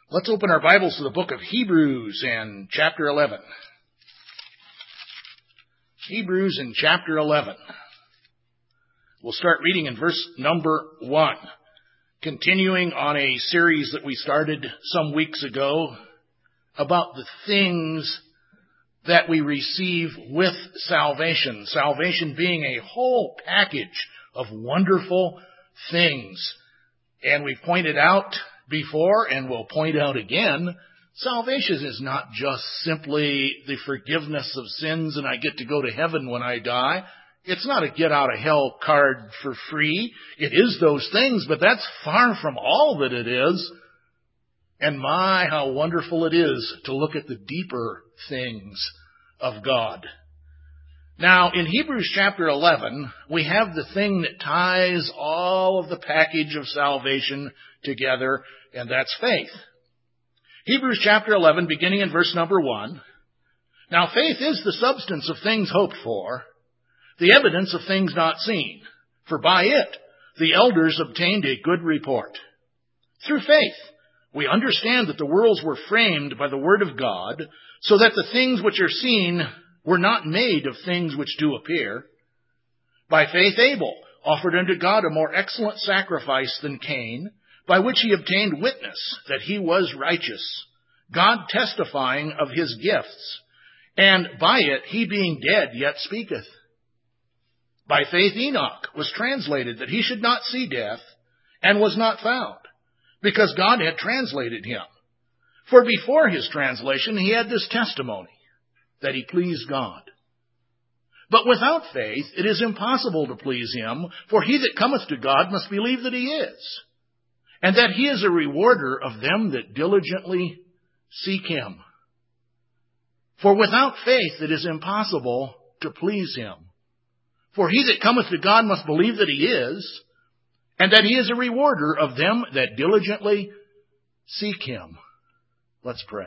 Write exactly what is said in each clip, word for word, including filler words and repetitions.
Let's open our Bibles to the book of Hebrews and chapter eleven. Hebrews in chapter eleven. We'll start reading in verse number one, continuing on a series that we started some weeks ago about the things that we receive with salvation. Salvation being a whole package of wonderful things. And we pointed out before, and we'll point out again, salvation is not just simply the forgiveness of sins and I get to go to heaven when I die. It's not a get-out-of-hell card for free. It is those things, but that's far from all that it is. And my, how wonderful it is to look at the deeper things of God. Now, in Hebrews chapter eleven, we have the thing that ties all of the package of salvation together, and that's faith. Hebrews chapter eleven, beginning in verse number one. Now, faith is the substance of things hoped for, the evidence of things not seen. For by it the elders obtained a good report. Through faith we understand that the worlds were framed by the word of God, so that the things which are seen were not made of things which do appear. By faith Abel offered unto God a more excellent sacrifice than Cain, by which he obtained witness that he was righteous, God testifying of his gifts, and by it he being dead yet speaketh. By faith Enoch was translated that he should not see death, and was not found, because God had translated him. For before his translation he had this testimony, that he pleased God. But without faith it is impossible to please him, for he that cometh to God must believe that he is, and that he is a rewarder of them that diligently seek him. For without faith it is impossible to please him. For he that cometh to God must believe that he is, and that he is a rewarder of them that diligently seek him. Let's pray.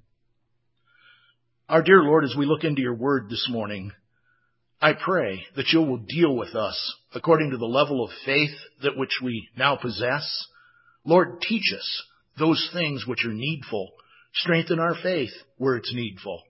Our dear Lord, as we look into your word this morning, I pray that you will deal with us according to the level of faith that which we now possess. Lord, teach us those things which are needful. Strengthen our faith where it's needful.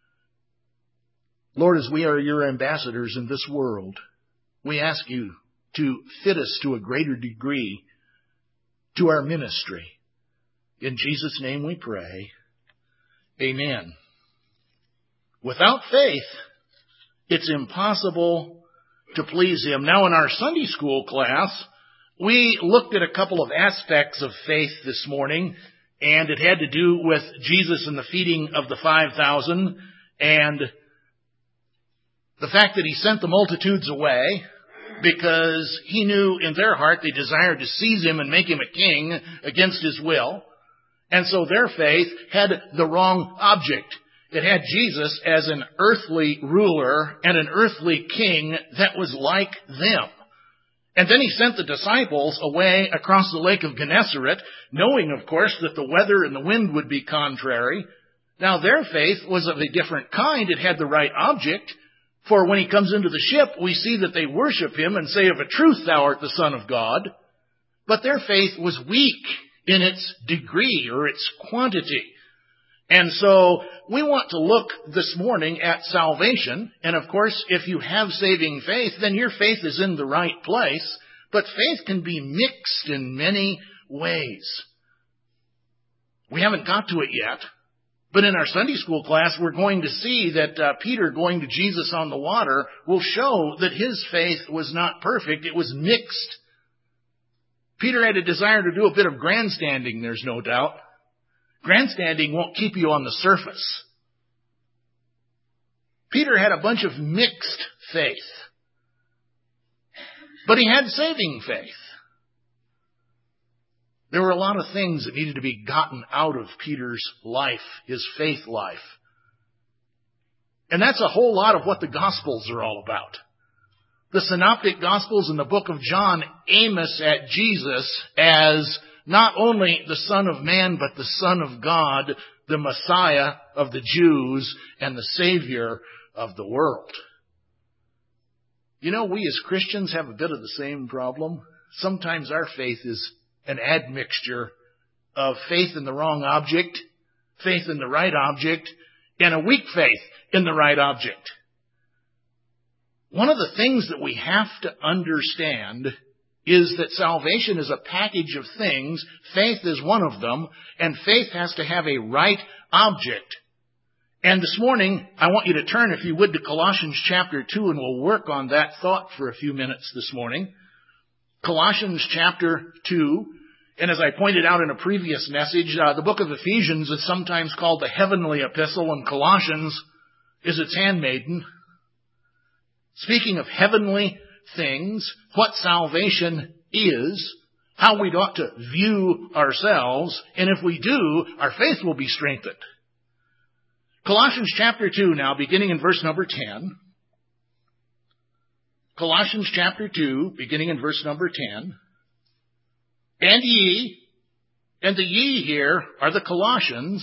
Lord, as we are your ambassadors in this world, we ask you to fit us to a greater degree to our ministry. In Jesus' name we pray. Amen. Without faith, it's impossible to please him. Now, in our Sunday school class, we looked at a couple of aspects of faith this morning, and it had to do with Jesus and the feeding of the five thousand, and the fact that he sent the multitudes away because he knew in their heart they desired to seize him and make him a king against his will. And so their faith had the wrong object. It had Jesus as an earthly ruler and an earthly king that was like them. And then he sent the disciples away across the lake of Gennesaret, knowing, of course, that the weather and the wind would be contrary. Now, their faith was of a different kind. It had the right object. For when he comes into the ship, we see that they worship him and say, "Of a truth, thou art the Son of God." But their faith was weak in its degree or its quantity. And so we want to look this morning at salvation. And of course, if you have saving faith, then your faith is in the right place. But faith can be mixed in many ways. We haven't got to it yet. But in our Sunday school class, we're going to see that uh, Peter going to Jesus on the water will show that his faith was not perfect. It was mixed. Peter had a desire to do a bit of grandstanding, there's no doubt. Grandstanding won't keep you on the surface. Peter had a bunch of mixed faith. But he had saving faith. There were a lot of things that needed to be gotten out of Peter's life, his faith life. And that's a whole lot of what the Gospels are all about. The Synoptic Gospels and the book of John aim us at Jesus as not only the Son of Man, but the Son of God, the Messiah of the Jews, and the Savior of the world. You know, we as Christians have a bit of the same problem. Sometimes our faith is an admixture of faith in the wrong object, faith in the right object, and a weak faith in the right object. One of the things that we have to understand is that salvation is a package of things. Faith is one of them, and faith has to have a right object. And this morning, I want you to turn, if you would, to Colossians chapter two, and we'll work on that thought for a few minutes this morning. Colossians chapter two, and as I pointed out in a previous message, uh, the book of Ephesians is sometimes called the heavenly epistle, and Colossians is its handmaiden. Speaking of heavenly things, what salvation is, how we ought to view ourselves, and if we do, our faith will be strengthened. Colossians chapter two now, beginning in verse number ten. Colossians chapter two, beginning in verse number ten. And ye, and the ye here are the Colossians,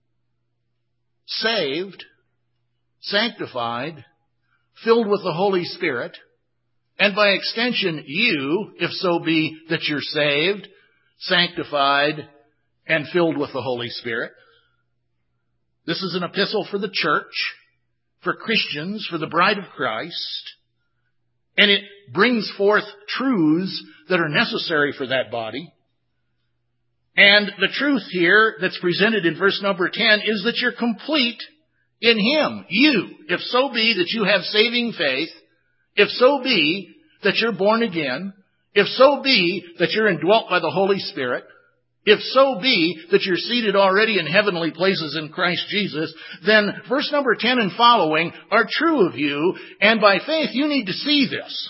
saved, sanctified, filled with the Holy Spirit, and by extension you, if so be that you're saved, sanctified, and filled with the Holy Spirit. This is an epistle for the church, for Christians, for the bride of Christ, and it brings forth truths that are necessary for that body. And the truth here that's presented in verse number ten is that you're complete in Him. You, if so be that you have saving faith, if so be that you're born again, if so be that you're indwelt by the Holy Spirit, if so be that you're seated already in heavenly places in Christ Jesus, then verse number ten and following are true of you, and by faith you need to see this.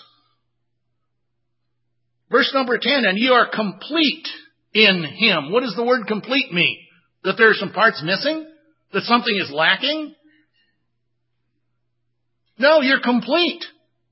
Verse number ten, and you are complete in Him. What does the word complete mean? That there are some parts missing? That something is lacking? No, you're complete.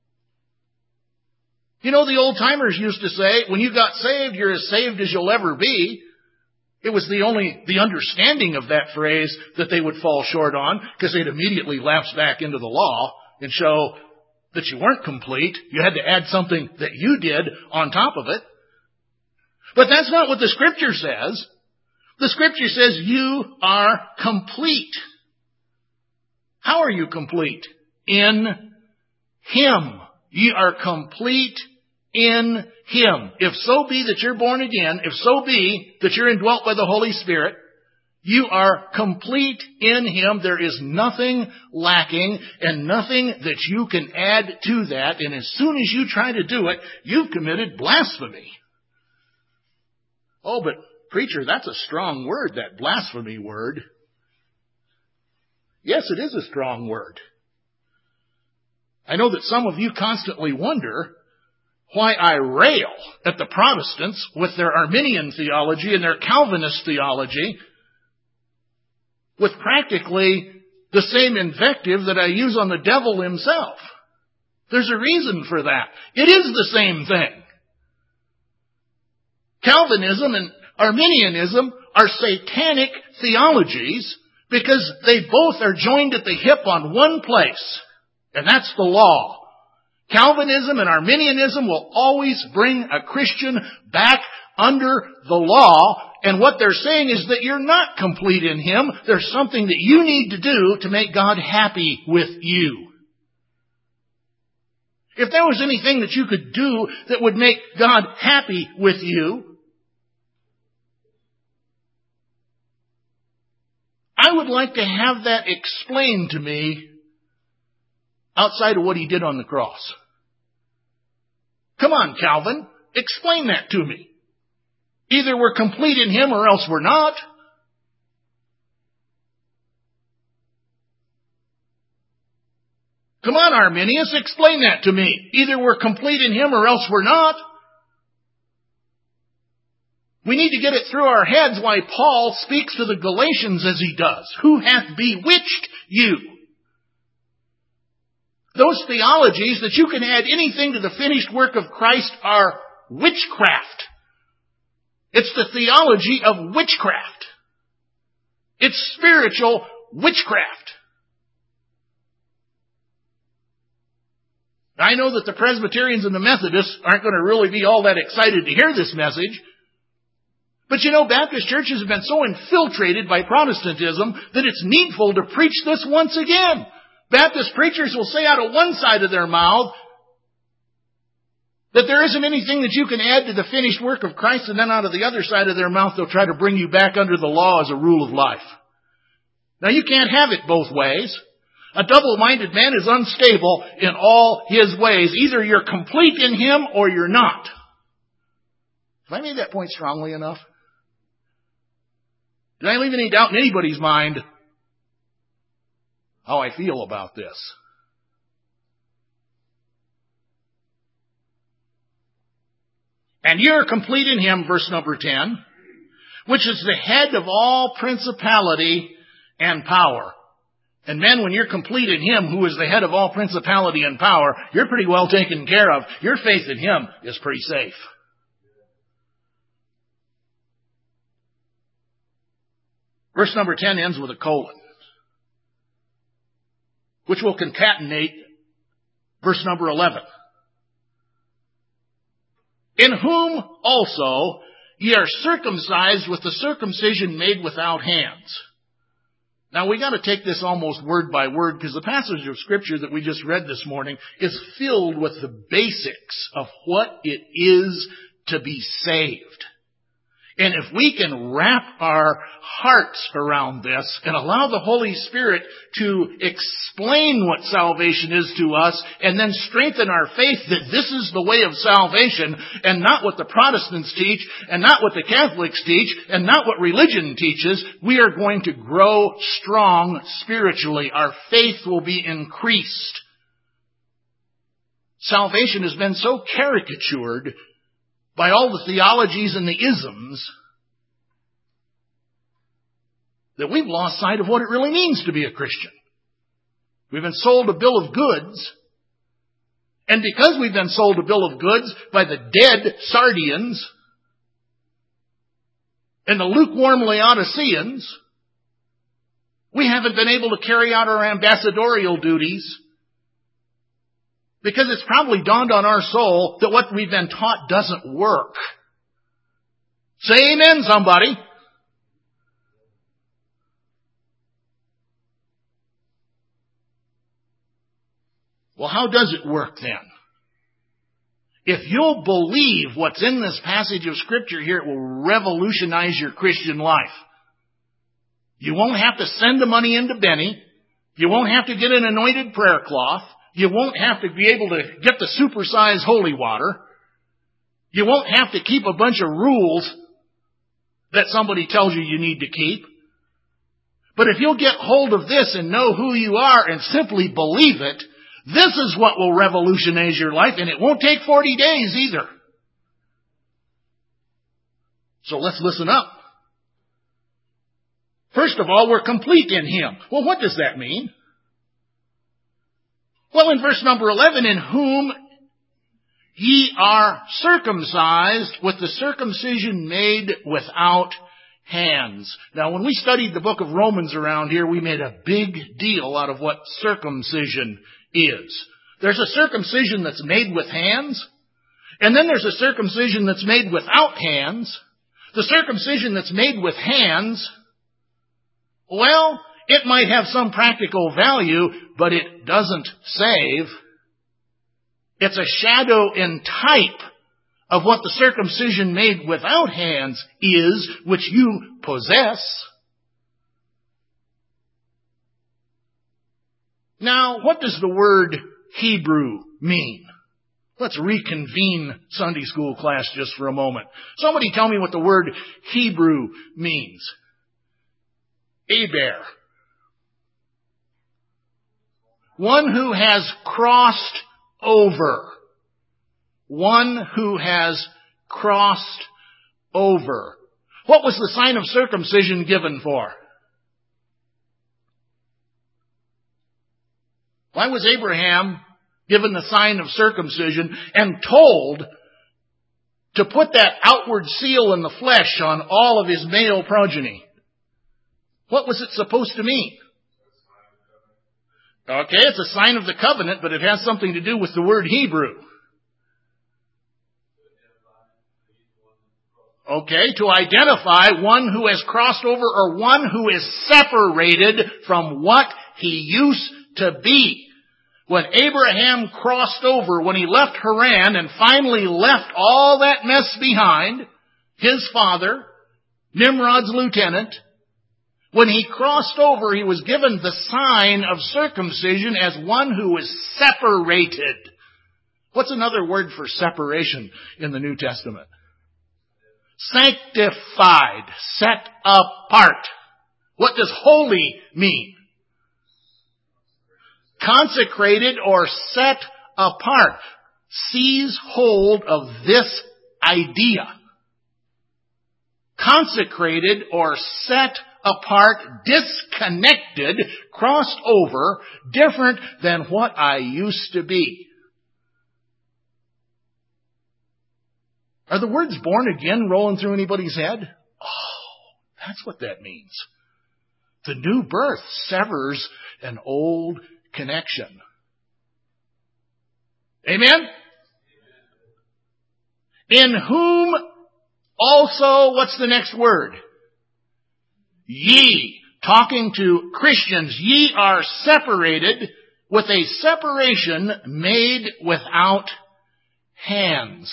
You know, the old-timers used to say, when you got saved, you're as saved as you'll ever be. It was the only, the understanding of that phrase that they would fall short on, because they'd immediately lapse back into the law and show that you weren't complete. You had to add something that you did on top of it. But that's not what the Scripture says. The Scripture says you are complete. How are you complete? In Him. Ye are complete in Him. If so be that you're born again, if so be that you're indwelt by the Holy Spirit, you are complete in Him. There is nothing lacking and nothing that you can add to that. And as soon as you try to do it, you've committed blasphemy. Oh, but preacher, that's a strong word, that blasphemy word. Yes, it is a strong word. I know that some of you constantly wonder why I rail at the Protestants with their Arminian theology and their Calvinist theology with practically the same invective that I use on the devil himself. There's a reason for that. It is the same thing. Calvinism and Arminianism are satanic theologies because they both are joined at the hip on one place, and that's the law. Calvinism and Arminianism will always bring a Christian back under the law, and what they're saying is that you're not complete in Him. There's something that you need to do to make God happy with you. If there was anything that you could do that would make God happy with you, I would like to have that explained to me outside of what He did on the cross. Come on, Calvin, explain that to me. Either we're complete in Him or else we're not. Come on, Arminius, explain that to me. Either we're complete in Him or else we're not. We need to get it through our heads why Paul speaks to the Galatians as he does. Who hath bewitched you? Those theologies that you can add anything to the finished work of Christ are witchcraft. It's the theology of witchcraft. It's spiritual witchcraft. I know that the Presbyterians and the Methodists aren't going to really be all that excited to hear this message, But you know, Baptist churches have been so infiltrated by Protestantism that it's needful to preach this once again. Baptist preachers will say out of one side of their mouth that there isn't anything that you can add to the finished work of Christ, and then out of the other side of their mouth they'll try to bring you back under the law as a rule of life. Now you can't have it both ways. A double-minded man is unstable in all his ways. Either you're complete in him or you're not. Have I made that point strongly enough? Did I leave any doubt in anybody's mind how I feel about this? And you're complete in him, verse number ten, which is the head of all principality and power. And men, when you're complete in him, who is the head of all principality and power, you're pretty well taken care of. Your faith in him is pretty safe. Verse number ten ends with a colon, which will concatenate verse number eleven. In whom also ye are circumcised with the circumcision made without hands. Now we got to take this almost word by word, because the passage of Scripture that we just read this morning is filled with the basics of what it is to be saved. And if we can wrap our hearts around this and allow the Holy Spirit to explain what salvation is to us and then strengthen our faith that this is the way of salvation and not what the Protestants teach and not what the Catholics teach and not what religion teaches, we are going to grow strong spiritually. Our faith will be increased. Salvation has been so caricatured by all the theologies and the isms that we've lost sight of what it really means to be a Christian. We've been sold a bill of goods, and because we've been sold a bill of goods by the dead Sardians and the lukewarm Laodiceans, we haven't been able to carry out our ambassadorial duties, because it's probably dawned on our soul that what we've been taught doesn't work. Say amen, somebody. Well, how does it work then? If you'll believe what's in this passage of Scripture here, it will revolutionize your Christian life. You won't have to send the money into Benny. You won't have to get an anointed prayer cloth. You won't have to be able to get the supersized holy water. You won't have to keep a bunch of rules that somebody tells you you need to keep. But if you'll get hold of this and know who you are and simply believe it, this is what will revolutionize your life, and it won't take forty days either. So let's listen up. First of all, we're complete in him. Well, what does that mean? Well, in verse number eleven, in whom ye are circumcised with the circumcision made without hands. Now, when we studied the book of Romans around here, we made a big deal out of what circumcision is. There's a circumcision that's made with hands, and then there's a circumcision that's made without hands. The circumcision that's made with hands, well, it might have some practical value, but it doesn't save. It's a shadow and type of what the circumcision made without hands is, which you possess. Now, what does the word Hebrew mean? Let's reconvene Sunday school class just for a moment. Somebody tell me what the word Hebrew means. Eber. One who has crossed over. One who has crossed over. What was the sign of circumcision given for? Why was Abraham given the sign of circumcision and told to put that outward seal in the flesh on all of his male progeny? What was it supposed to mean? Okay, it's a sign of the covenant, but it has something to do with the word Hebrew. Okay, to identify one who has crossed over or one who is separated from what he used to be. When Abraham crossed over, when he left Haran and finally left all that mess behind, his father, Nimrod's lieutenant, when he crossed over, he was given the sign of circumcision as one who was separated. What's another word for separation in the New Testament? Sanctified, set apart. What does holy mean? Consecrated or set apart. Seize hold of this idea. Consecrated or set apart, disconnected, crossed over, different than what I used to be. Are the words born again rolling through anybody's head? Oh, that's what that means. The new birth severs an old connection. Amen? In whom also, what's the next word? Ye. Talking to Christians, ye are separated with a separation made without hands.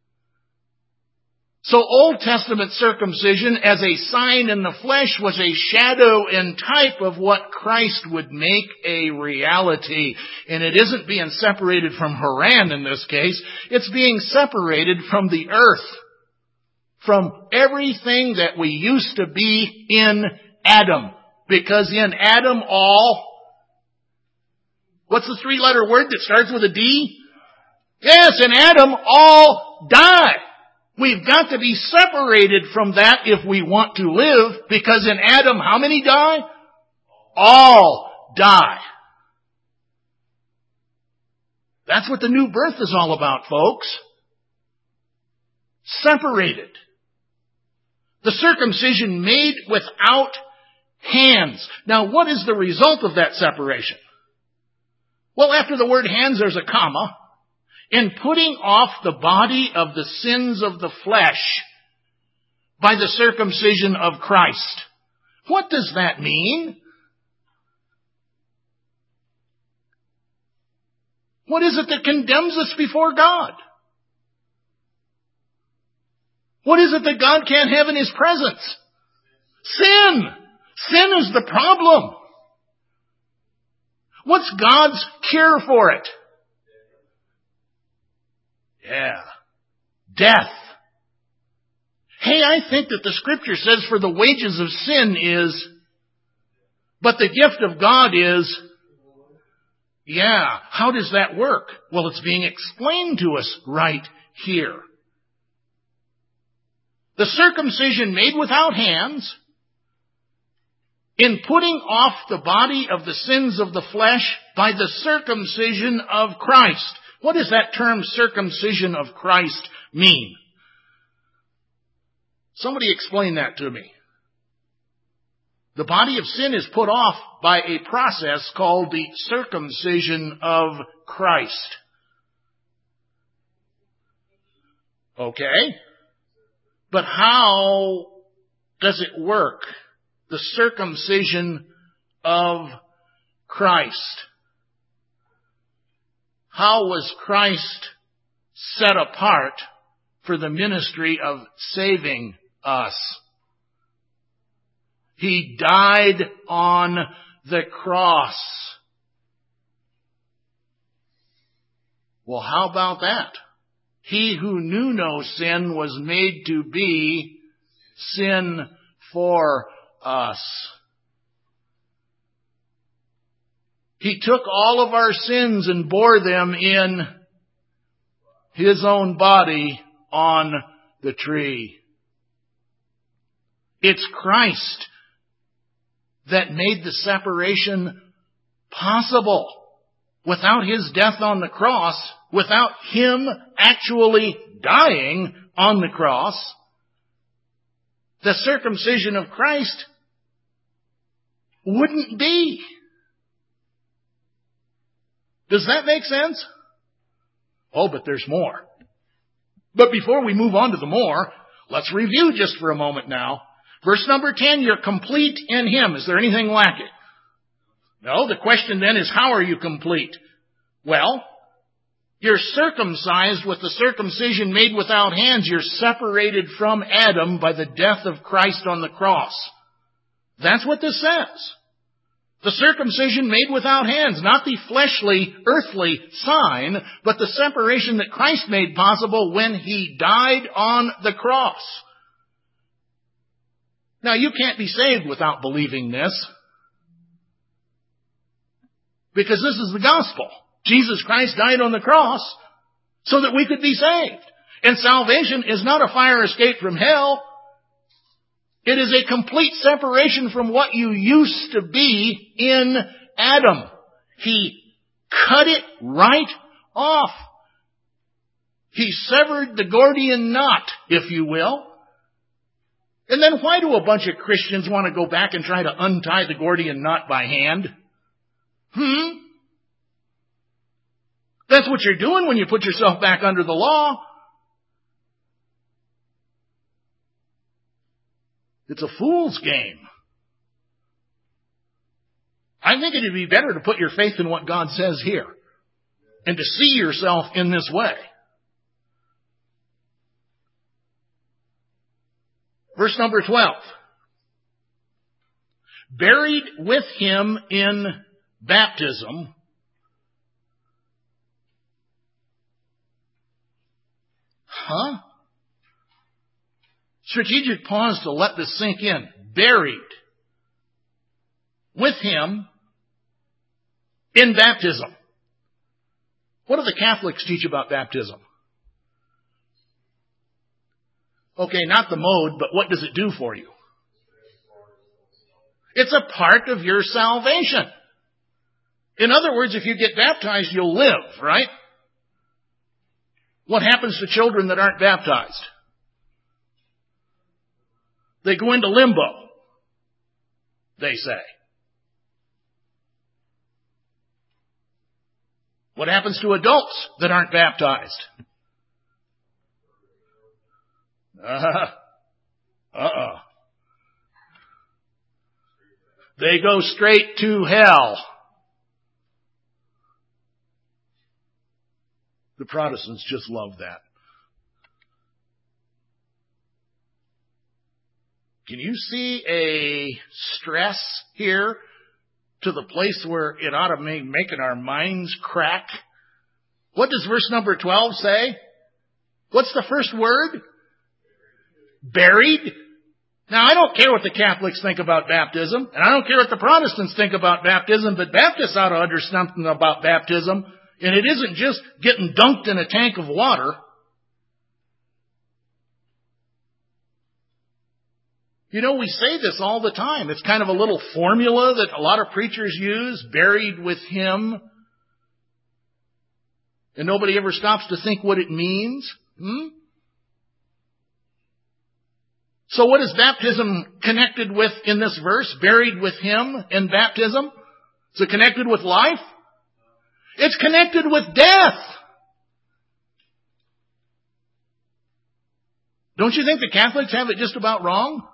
So Old Testament circumcision as a sign in the flesh was a shadow and type of what Christ would make a reality. And it isn't being separated from Haran in this case. It's being separated from the earth. From everything that we used to be in Adam. Because in Adam all, what's the three-letter word that starts with a D? Yes, in Adam all die. We've got to be separated from that if we want to live, because in Adam, how many die? All die. That's what the new birth is all about, folks. Separated. The circumcision made without hands. Now, what is the result of that separation? Well, after the word hands, there's a comma. In putting off the body of the sins of the flesh by the circumcision of Christ. What does that mean? What is it that condemns us before God? What is it that God can't have in His presence? Sin. Sin is the problem. What's God's cure for it? Yeah. Death. Hey, I think that the Scripture says for the wages of sin is, but the gift of God is, yeah. How does that work? Well, it's being explained to us right here. The circumcision made without hands, in putting off the body of the sins of the flesh by the circumcision of Christ. What does that term circumcision of Christ mean? Somebody explain that to me. The body of sin is put off by a process called the circumcision of Christ. Okay. But how does it work? The circumcision of Christ. How was Christ set apart for the ministry of saving us? He died on the cross. Well, how about that? He who knew no sin was made to be sin for us. He took all of our sins and bore them in His own body on the tree. It's Christ that made the separation possible. Without His death on the cross, without Him actually dying on the cross, the circumcision of Christ wouldn't be. Does that make sense? Oh, but there's more. But before we move on to the more, Let's review just for a moment now. Verse number ten, you're complete in Him. Is there anything lacking? No. The question then is, how are you complete? Well, you're circumcised with the circumcision made without hands. You're separated from Adam by the death of Christ on the cross. That's what this says. The circumcision made without hands, not the fleshly, earthly sign, but the separation that Christ made possible when He died on the cross. Now, you can't be saved without believing this, because this is the gospel. Jesus Christ died on the cross so that we could be saved. And salvation is not a fire escape from hell. It is a complete separation from what you used to be in Adam. He cut it right off. He severed the Gordian knot, if you will. And then why do a bunch of Christians want to go back and try to untie the Gordian knot by hand? Hmm? That's what you're doing when you put yourself back under the law. It's a fool's game. I think it'd be better to put your faith in what God says here and to see yourself in this way. Verse number twelve. Buried with Him in baptism. Huh? Strategic pause to let this sink in. Buried with Him in baptism. What do the Catholics teach about baptism? Okay, not the mode, but what does it do for you? It's a part of your salvation. In other words, if you get baptized, you'll live, right? What happens to children that aren't baptized? They go into limbo, they say. What happens to adults that aren't baptized? Uh, uh-uh. They go straight to hell. The Protestants just love that. Can you see a stress here to the place where it ought to be making our minds crack? What does verse number twelve say? What's the first word? Buried. Now, I don't care what the Catholics think about baptism, and I don't care what the Protestants think about baptism, but Baptists ought to understand something about baptism, and it isn't just getting dunked in a tank of water. You know, we say this all the time. It's kind of a little formula that a lot of preachers use, buried with Him. And nobody ever stops to think what it means. Hmm? So what is baptism connected with in this verse? Buried with Him in baptism? Is it connected with life? It's connected with death. Don't you think the Catholics have it just about wrong?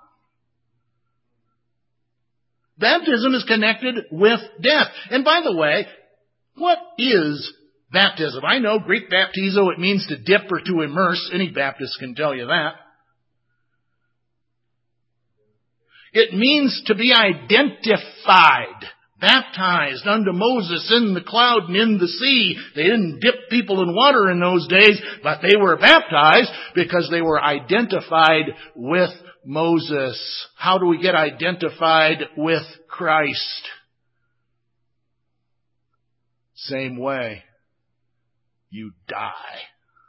Baptism is connected with death. And by the way, what is baptism? I know Greek baptizo, it means to dip or to immerse. Any Baptist can tell you that. It means to be identified, baptized unto Moses in the cloud and in the sea. They didn't dip people in water in those days, but they were baptized because they were identified with Moses. How do we get identified with Christ? Same way. You die.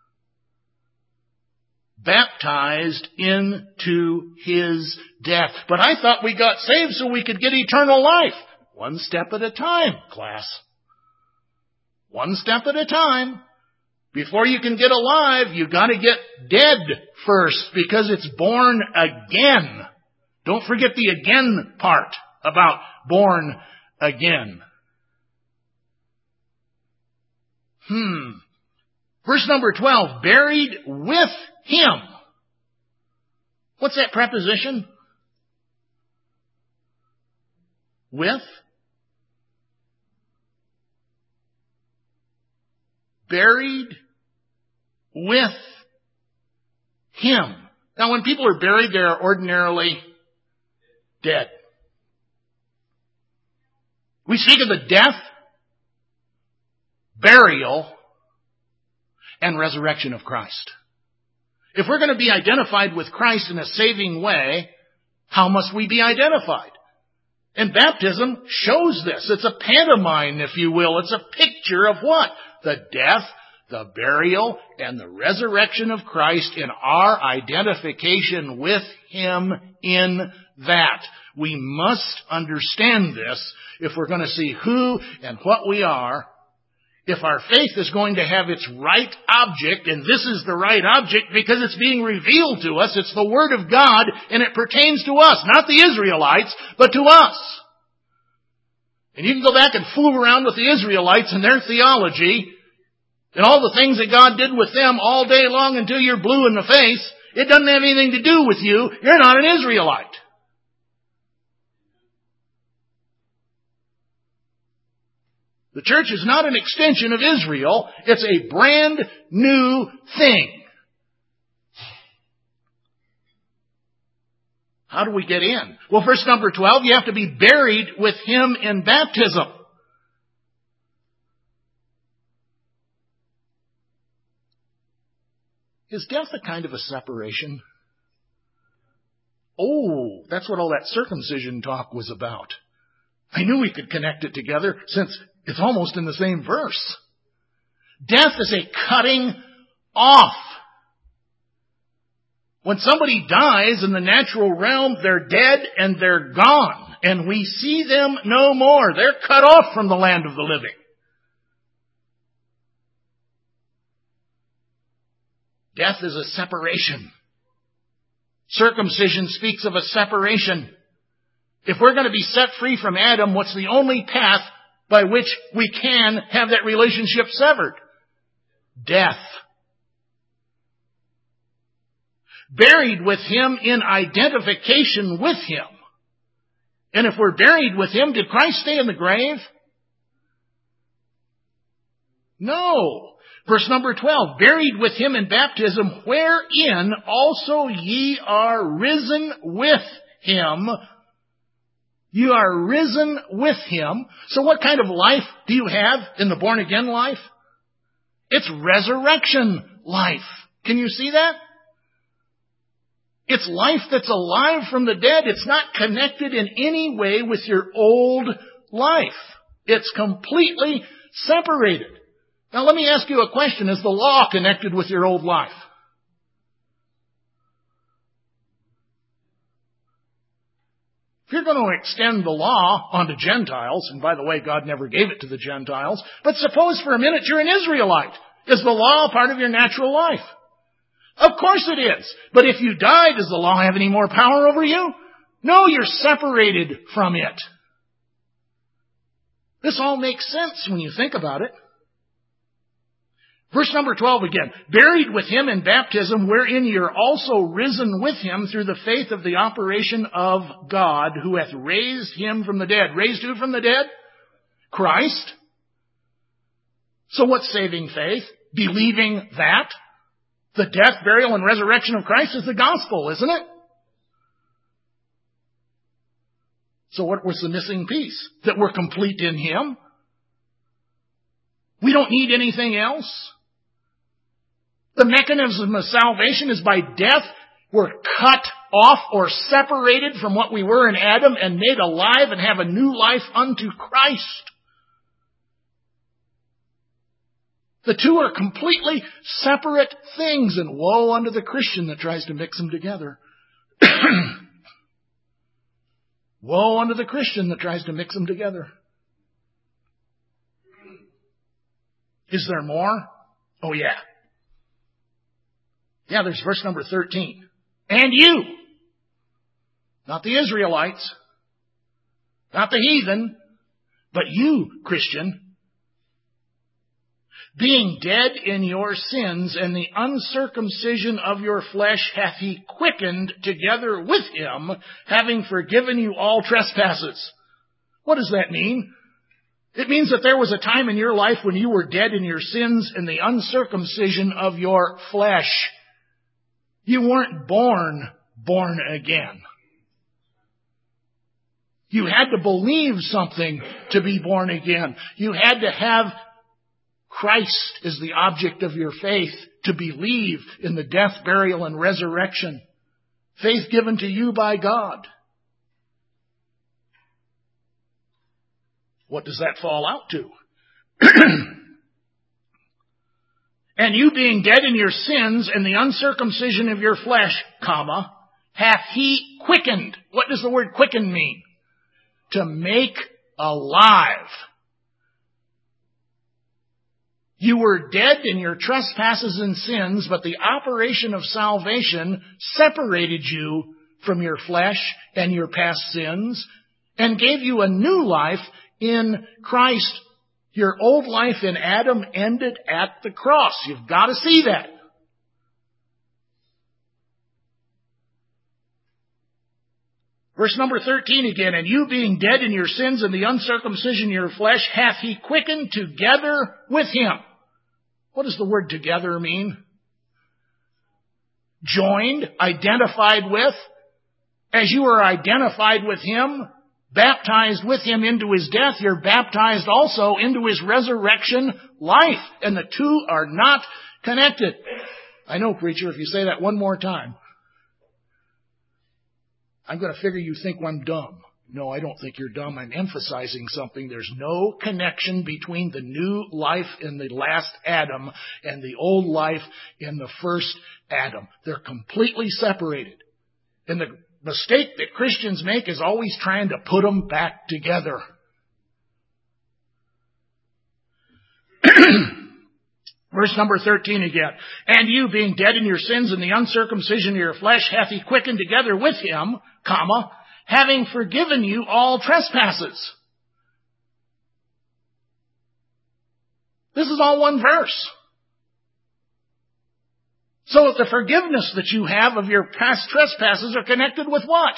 Baptized into His death. But I thought we got saved so we could get eternal life. One step at a time, class. One step at a time. Before you can get alive, you got to get dead first, because it's born again. Don't forget the again part about born again. Hmm. Verse number twelve, buried with Him. What's that preposition? With. Buried with Him. Now, when people are buried, they are ordinarily dead. We speak of the death, burial, and resurrection of Christ. If we're going to be identified with Christ in a saving way, how must we be identified? And baptism shows this. It's a pantomime, if you will. It's a picture of what? The death, the burial, and the resurrection of Christ in our identification with Him in that. We must understand this if we're going to see who and what we are. If our faith is going to have its right object, and this is the right object because it's being revealed to us, it's the Word of God, and it pertains to us, not the Israelites, but to us. And you can go back and fool around with the Israelites and their theology, and all the things that God did with them all day long until you're blue in the face. It doesn't have anything to do with you. You're not an Israelite. The church is not an extension of Israel. It's a brand new thing. How do we get in? Well, verse number twelve, you have to be buried with Him in baptism. Is death a kind of a separation? Oh, that's what all that circumcision talk was about. I knew we could connect it together since it's almost in the same verse. Death is a cutting off. When somebody dies in the natural realm, they're dead and they're gone. And we see them no more. They're cut off from the land of the living. Death is a separation. Circumcision speaks of a separation. If we're going to be set free from Adam, what's the only path by which we can have that relationship severed? Death. Buried with Him in identification with Him. And if we're buried with Him, did Christ stay in the grave? No. Verse number twelve, buried with Him in baptism, wherein also ye are risen with Him. You are risen with Him. So what kind of life do you have in the born-again life? It's resurrection life. Can you see that? It's life that's alive from the dead. It's not connected in any way with your old life. It's completely separated. Now let me ask you a question. Is the law connected with your old life? If you're going to extend the law onto Gentiles, and by the way, God never gave it to the Gentiles, but suppose for a minute you're an Israelite. Is the law a part of your natural life? Of course it is. But if you die, does the law have any more power over you? No, you're separated from it. This all makes sense when you think about it. Verse number twelve again. Buried with Him in baptism, wherein ye are also risen with Him through the faith of the operation of God, who hath raised Him from the dead. Raised who from the dead? Christ. So what's saving faith? Believing that. The death, burial, and resurrection of Christ is the gospel, isn't it? So what was the missing piece? That we're complete in Him. We don't need anything else. The mechanism of salvation is by death. We're cut off or separated from what we were in Adam and made alive and have a new life unto Christ. The two are completely separate things, and woe unto the Christian that tries to mix them together. Woe unto the Christian that tries to mix them together. Is there more? Oh yeah. Yeah, there's verse number thirteen. And you, not the Israelites, not the heathen, but you, Christian, Being dead in your sins and the uncircumcision of your flesh hath he quickened together with him, having forgiven you all trespasses. What does that mean? It means that there was a time in your life when you were dead in your sins and the uncircumcision of your flesh. You weren't born, born again. You had to believe something to be born again. You had to have Christ as the object of your faith, to believe in the death, burial, and resurrection. Faith given to you by God. What does that fall out to? And you being dead in your sins and the uncircumcision of your flesh, comma, hath he quickened. What does the word quicken mean? To make alive. You were dead in your trespasses and sins, but the operation of salvation separated you from your flesh and your past sins and gave you a new life in Christ. Your old life in Adam ended at the cross. You've got to see that. Verse number thirteen again, and you being dead in your sins and the uncircumcision of your flesh, hath he quickened together with him. What does the word together mean? Joined, identified with. As you are identified with him, baptized with him into his death, you're baptized also into his resurrection life. And the two are not connected. I know, preacher, if you say that one more time, I'm going to figure you think I'm dumb. No, I don't think you're dumb. I'm emphasizing something. There's no connection between the new life in the last Adam and the old life in the first Adam. They're completely separated. And the mistake that Christians make is always trying to put them back together. Verse number thirteen again. And you being dead in your sins and the uncircumcision of your flesh hath he quickened together with him, comma, having forgiven you all trespasses. This is all one verse. So the forgiveness that you have of your past trespasses are connected with what?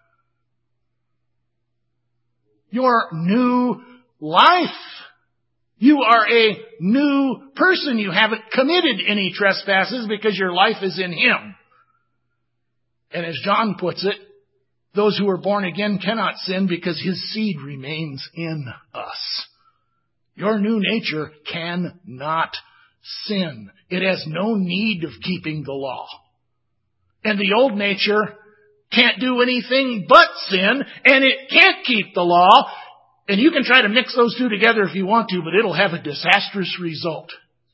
Your new life. You are a new person. You haven't committed any trespasses because your life is in him. And as John puts it, those who are born again cannot sin because his seed remains in us. Your new nature cannot sin. It has no need of keeping the law. And the old nature can't do anything but sin, and it can't keep the law. And you can try to mix those two together if you want to, but it'll have a disastrous result.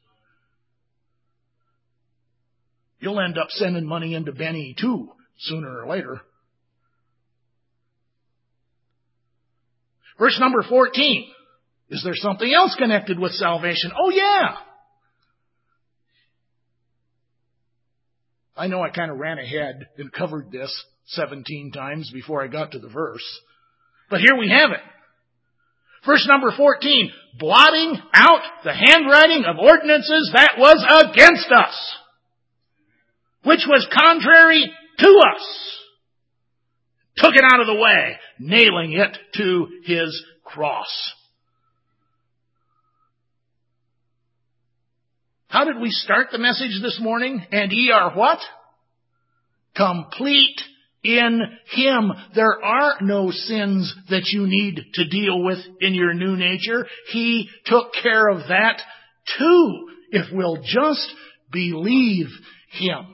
You'll end up sending money into Benny too, sooner or later. Verse number fourteen. Is there something else connected with salvation? Oh yeah! I know I kind of ran ahead and covered this seventeen times before I got to the verse. But here we have it. Verse number fourteen. Blotting out the handwriting of ordinances that was against us, which was contrary to us. Took it out of the way, nailing it to his cross. How did we start the message this morning? And ye are what? Complete in him. There are no sins that you need to deal with in your new nature. He took care of that too, if we'll just believe him.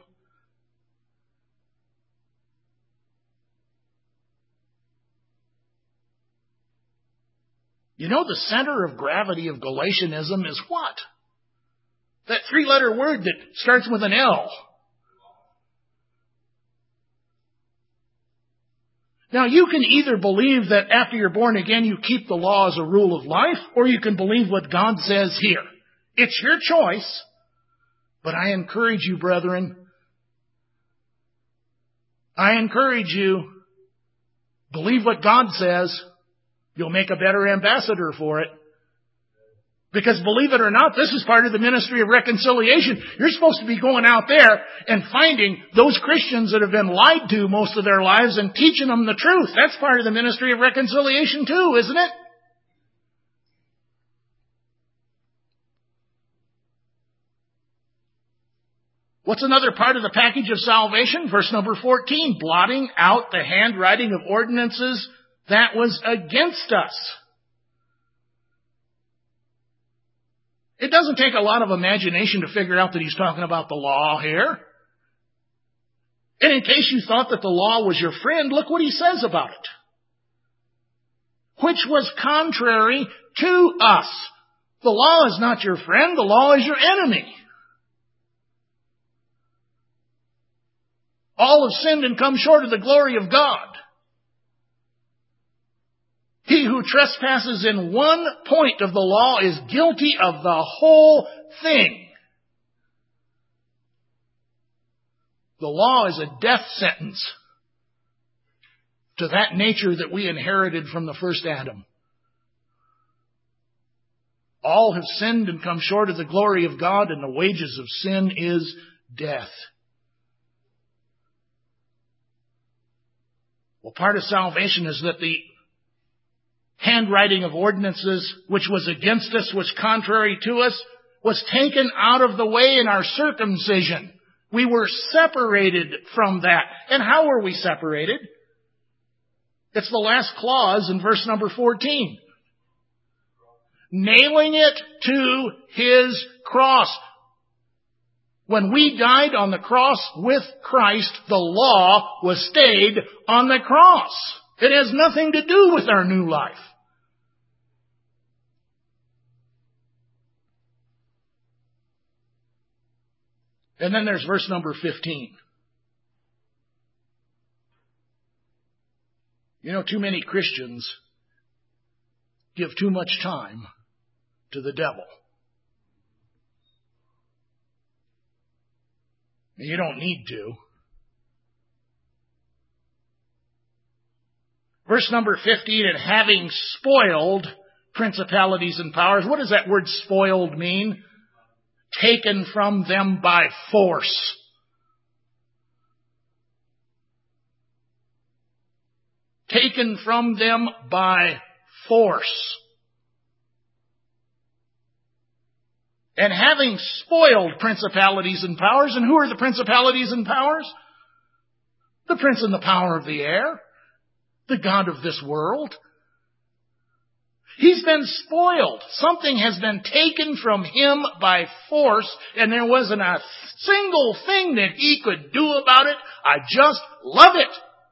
You know, the center of gravity of Galatianism is what? That three-letter word that starts with an L. Now, you can either believe that after you're born again, you keep the law as a rule of life, or you can believe what God says here. It's your choice, but I encourage you, brethren, I encourage you, believe what God says. You'll make a better ambassador for it. Because believe it or not, this is part of the ministry of reconciliation. You're supposed to be going out there and finding those Christians that have been lied to most of their lives and teaching them the truth. That's part of the ministry of reconciliation too, isn't it? What's another part of the package of salvation? Verse number fourteen, blotting out the handwriting of ordinances that was against us. It doesn't take a lot of imagination to figure out that he's talking about the law here. And in case you thought that the law was your friend, look what he says about it. Which was contrary to us. The law is not your friend, the law is your enemy. All have sinned and come short of the glory of God. He who trespasses in one point of the law is guilty of the whole thing. The law is a death sentence to that nature that we inherited from the first Adam. All have sinned and come short of the glory of God, and the wages of sin is death. Well, part of salvation is that the handwriting of ordinances, which was against us, was contrary to us, was taken out of the way in our circumcision. We were separated from that. And how were we separated? It's the last clause in verse number fourteen. Nailing it to his cross. When we died on the cross with Christ, the law was stayed on the cross. It has nothing to do with our new life. And then there's verse number fifteen. You know, too many Christians give too much time to the devil. You don't need to. Verse number fifteen, and having spoiled principalities and powers. What does that word spoiled mean? Taken from them by force. Taken from them by force. And having spoiled principalities and powers. And who are the principalities and powers? The prince and the power of the air. The god of this world. He's been spoiled. Something has been taken from him by force, and there wasn't a single thing that he could do about it. I just love it.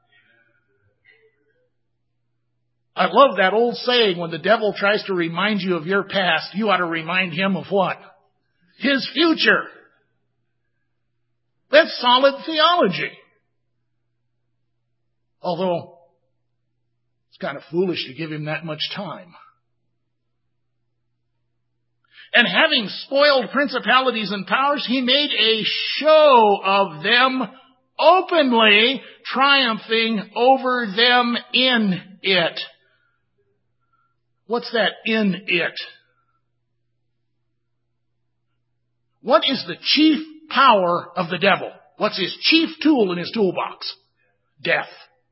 I love that old saying, when the devil tries to remind you of your past, you ought to remind him of what? His future. That's solid theology. Although, it's kind of foolish to give him that much time. And having spoiled principalities and powers, he made a show of them openly, triumphing over them in it. What's that in it? What is the chief power of the devil? What's his chief tool in his toolbox? Death.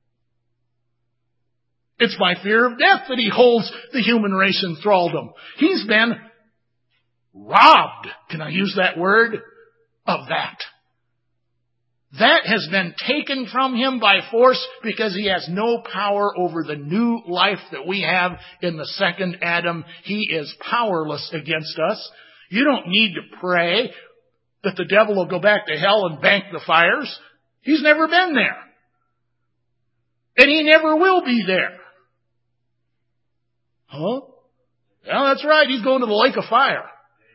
It's by fear of death that he holds the human race in thraldom. He's been robbed, can I use that word, of that. That has been taken from him by force because he has no power over the new life that we have in the second Adam. He is powerless against us. You don't need to pray that the devil will go back to hell and bank the fires. He's never been there. And he never will be there. Huh? Well, that's right. He's going to the lake of fire.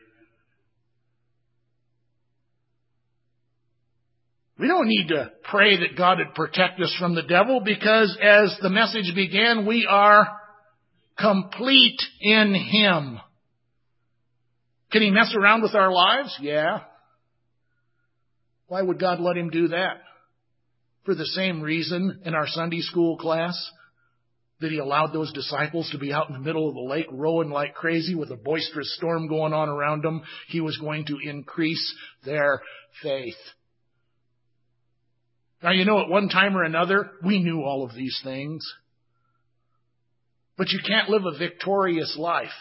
We don't need to pray that God would protect us from the devil because as the message began, we are complete in him. Can he mess around with our lives? Yeah. Why would God let him do that? For the same reason in our Sunday school class that he allowed those disciples to be out in the middle of the lake rowing like crazy with a boisterous storm going on around them. He was going to increase their faith. Now, you know, at one time or another, we knew all of these things. But you can't live a victorious life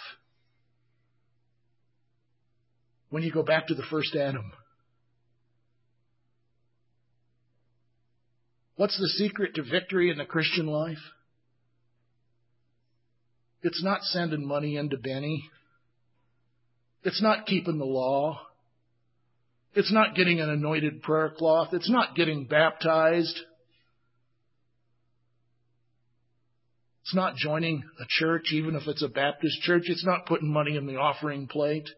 when you go back to the first Adam. What's the secret to victory in the Christian life? It's not sending money into Benny. It's not keeping the law. It's not getting an anointed prayer cloth. It's not getting baptized. It's not joining a church, even if it's a Baptist church. It's not putting money in the offering plate.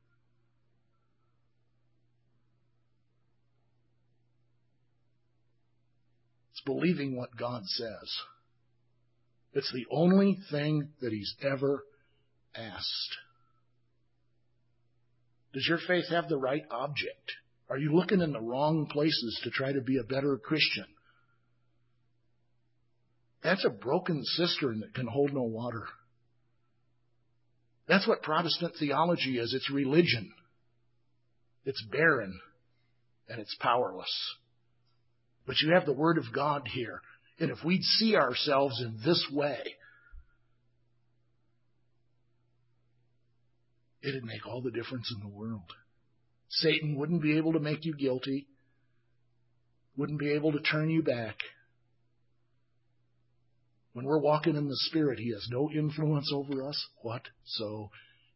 It's believing what God says. It's the only thing that He's ever asked. Does your faith have the right object? Are you looking in the wrong places to try to be a better Christian? That's a broken cistern that can hold no water. That's what Protestant theology is. It's religion. It's barren and it's powerless. But you have the Word of God here. And if we'd see ourselves in this way, it'd make all the difference in the world. Satan wouldn't be able to make you guilty, wouldn't be able to turn you back. When we're walking in the Spirit, he has no influence over us whatsoever.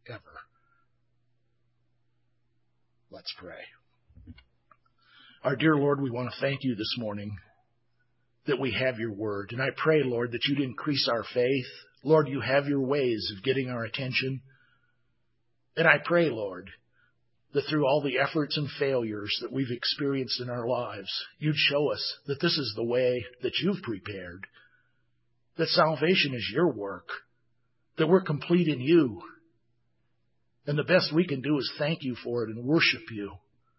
Let's pray. Our dear Lord, we want to thank you this morning that we have your word. And I pray, Lord, that you'd increase our faith. Lord, you have your ways of getting our attention. And I pray, Lord, that through all the efforts and failures that we've experienced in our lives, you'd show us that this is the way that you've prepared, that salvation is your work, that we're complete in you. And the best we can do is thank you for it and worship you.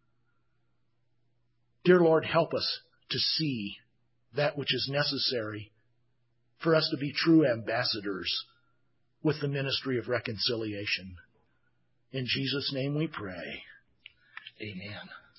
Dear Lord, help us to see that which is necessary for us to be true ambassadors with the ministry of reconciliation. In Jesus' name we pray. Amen.